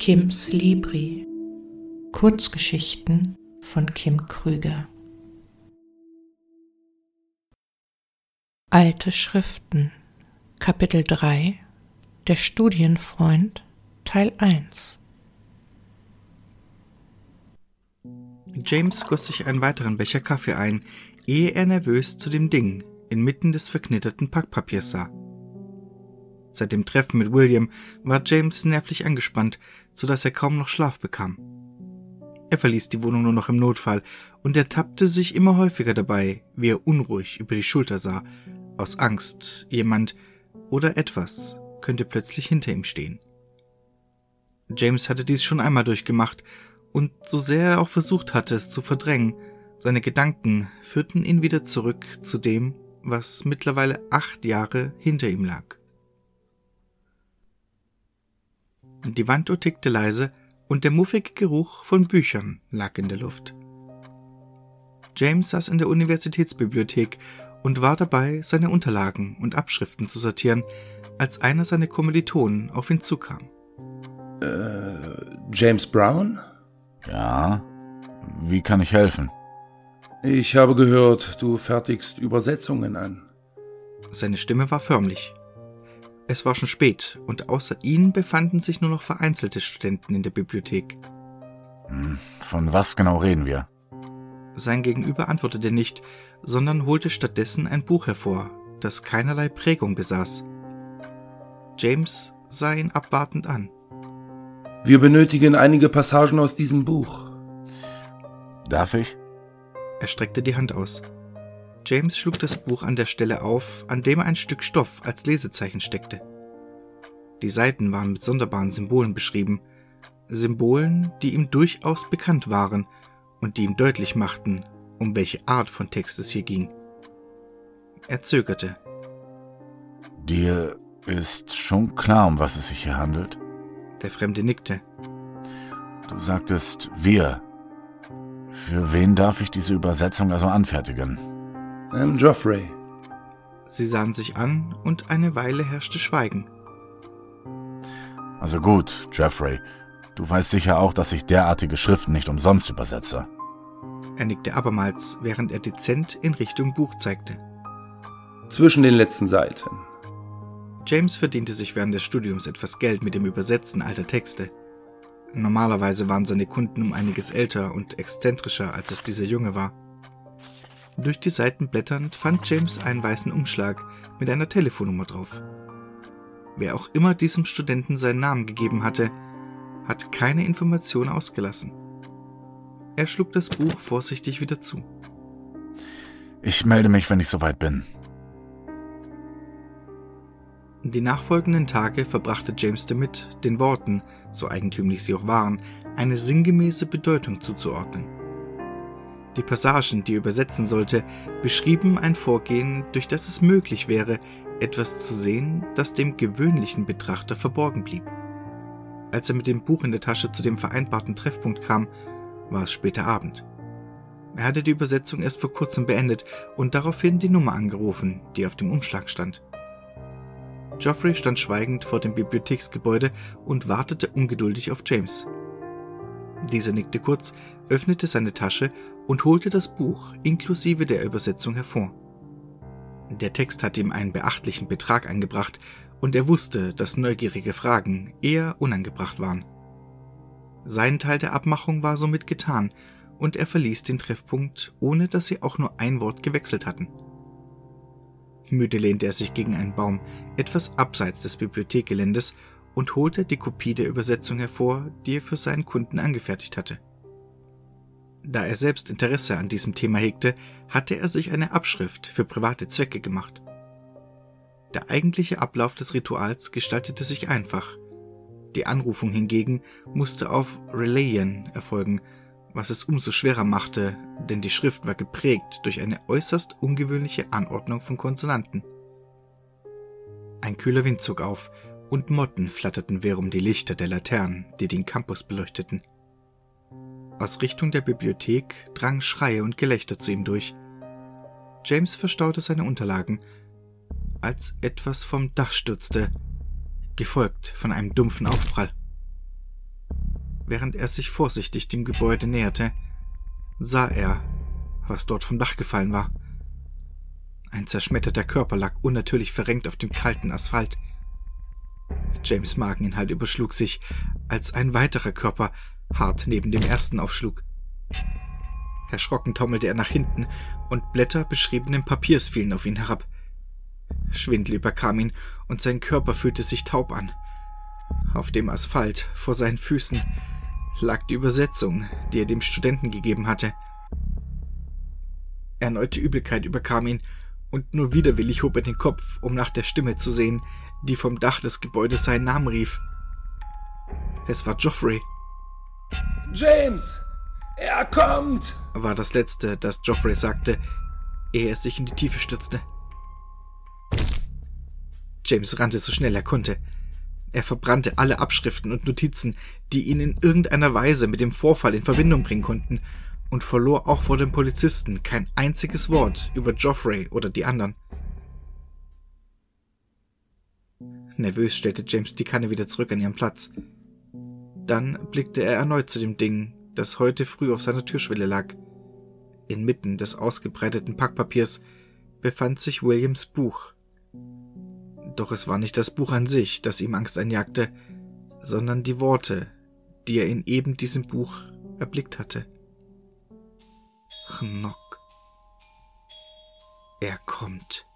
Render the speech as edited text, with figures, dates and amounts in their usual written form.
Kims Libri. Kurzgeschichten von Kim Krüger. Alte Schriften. Kapitel 3. Der Studienfreund. Teil 1. James goss sich einen weiteren Becher Kaffee ein, ehe er nervös zu dem Ding inmitten des verknitterten Packpapiers sah. Seit dem Treffen mit William war James nervlich angespannt, sodass er kaum noch Schlaf bekam. Er verließ die Wohnung nur noch im Notfall und ertappte sich immer häufiger dabei, wie er unruhig über die Schulter sah, aus Angst, jemand oder etwas könnte plötzlich hinter ihm stehen. James hatte dies schon einmal durchgemacht, und so sehr er auch versucht hatte, es zu verdrängen, seine Gedanken führten ihn wieder zurück zu dem, was mittlerweile 8 Jahre hinter ihm lag. Die Wanduhr tickte leise und der muffige Geruch von Büchern lag in der Luft. James saß in der Universitätsbibliothek und war dabei, seine Unterlagen und Abschriften zu sortieren, als einer seiner Kommilitonen auf ihn zukam. James Brown? Ja, wie kann ich helfen? Ich habe gehört, du fertigst Übersetzungen an. Seine Stimme war förmlich. Es war schon spät und außer ihnen befanden sich nur noch vereinzelte Studenten in der Bibliothek. Von was genau reden wir? Sein Gegenüber antwortete nicht, sondern holte stattdessen ein Buch hervor, das keinerlei Prägung besaß. James sah ihn abwartend an. Wir benötigen einige Passagen aus diesem Buch. Darf ich? Er streckte die Hand aus. James schlug das Buch an der Stelle auf, an dem ein Stück Stoff als Lesezeichen steckte. Die Seiten waren mit sonderbaren Symbolen beschrieben, Symbolen, die ihm durchaus bekannt waren und die ihm deutlich machten, um welche Art von Text es hier ging. Er zögerte. Dir ist schon klar, um was es sich hier handelt? Der Fremde nickte. Du sagtest wir. Für wen darf ich diese Übersetzung also anfertigen? Geoffrey. Sie sahen sich an und eine Weile herrschte Schweigen. Also gut, Geoffrey. Du weißt sicher auch, dass ich derartige Schriften nicht umsonst übersetze. Er nickte abermals, während er dezent in Richtung Buch zeigte. Zwischen den letzten Seiten. James verdiente sich während des Studiums etwas Geld mit dem Übersetzen alter Texte. Normalerweise waren seine Kunden um einiges älter und exzentrischer, als es dieser Junge war. Durch die Seiten blätternd fand James einen weißen Umschlag mit einer Telefonnummer drauf. Wer auch immer diesem Studenten seinen Namen gegeben hatte, hat keine Information ausgelassen. Er schlug das Buch vorsichtig wieder zu. Ich melde mich, wenn ich soweit bin. Die nachfolgenden Tage verbrachte James damit, den Worten, so eigentümlich sie auch waren, eine sinngemäße Bedeutung zuzuordnen. Die Passagen, die er übersetzen sollte, beschrieben ein Vorgehen, durch das es möglich wäre, etwas zu sehen, das dem gewöhnlichen Betrachter verborgen blieb. Als er mit dem Buch in der Tasche zu dem vereinbarten Treffpunkt kam, war es später Abend. Er hatte die Übersetzung erst vor kurzem beendet und daraufhin die Nummer angerufen, die auf dem Umschlag stand. Geoffrey stand schweigend vor dem Bibliotheksgebäude und wartete ungeduldig auf James. Dieser nickte kurz, öffnete seine Tasche und holte das Buch inklusive der Übersetzung hervor. Der Text hatte ihm einen beachtlichen Betrag eingebracht und er wusste, dass neugierige Fragen eher unangebracht waren. Sein Teil der Abmachung war somit getan und er verließ den Treffpunkt, ohne dass sie auch nur ein Wort gewechselt hatten. Müde lehnte er sich gegen einen Baum, etwas abseits des Bibliothekgeländes, und holte die Kopie der Übersetzung hervor, die er für seinen Kunden angefertigt hatte. Da er selbst Interesse an diesem Thema hegte, hatte er sich eine Abschrift für private Zwecke gemacht. Der eigentliche Ablauf des Rituals gestaltete sich einfach. Die Anrufung hingegen musste auf Relayen erfolgen, was es umso schwerer machte, denn die Schrift war geprägt durch eine äußerst ungewöhnliche Anordnung von Konsonanten. Ein kühler Wind zog auf und Motten flatterten wirr um die Lichter der Laternen, die den Campus beleuchteten. Aus Richtung der Bibliothek drangen Schreie und Gelächter zu ihm durch. James verstaute seine Unterlagen, als etwas vom Dach stürzte, gefolgt von einem dumpfen Aufprall. Während er sich vorsichtig dem Gebäude näherte, sah er, was dort vom Dach gefallen war. Ein zerschmetterter Körper lag unnatürlich verrenkt auf dem kalten Asphalt. James' Mageninhalt überschlug sich, als ein weiterer Körper hart neben dem ersten aufschlug. Erschrocken taumelte er nach hinten und Blätter beschriebenen Papiers fielen auf ihn herab. Schwindel überkam ihn und sein Körper fühlte sich taub an. Auf dem Asphalt vor seinen Füßen lag die Übersetzung, die er dem Studenten gegeben hatte. Erneute Übelkeit überkam ihn und nur widerwillig hob er den Kopf, um nach der Stimme zu sehen, die vom Dach des Gebäudes seinen Namen rief. Es war Geoffrey. James! Er kommt! War das Letzte, das Geoffrey sagte, ehe er sich in die Tiefe stürzte. James rannte so schnell er konnte. Er verbrannte alle Abschriften und Notizen, die ihn in irgendeiner Weise mit dem Vorfall in Verbindung bringen konnten, und verlor auch vor den Polizisten kein einziges Wort über Geoffrey oder die anderen. Nervös stellte James die Kanne wieder zurück an ihren Platz. Dann blickte er erneut zu dem Ding, das heute früh auf seiner Türschwelle lag. Inmitten des ausgebreiteten Packpapiers befand sich Williams Buch. Doch es war nicht das Buch an sich, das ihm Angst einjagte, sondern die Worte, die er in eben diesem Buch erblickt hatte. Knock. Er kommt.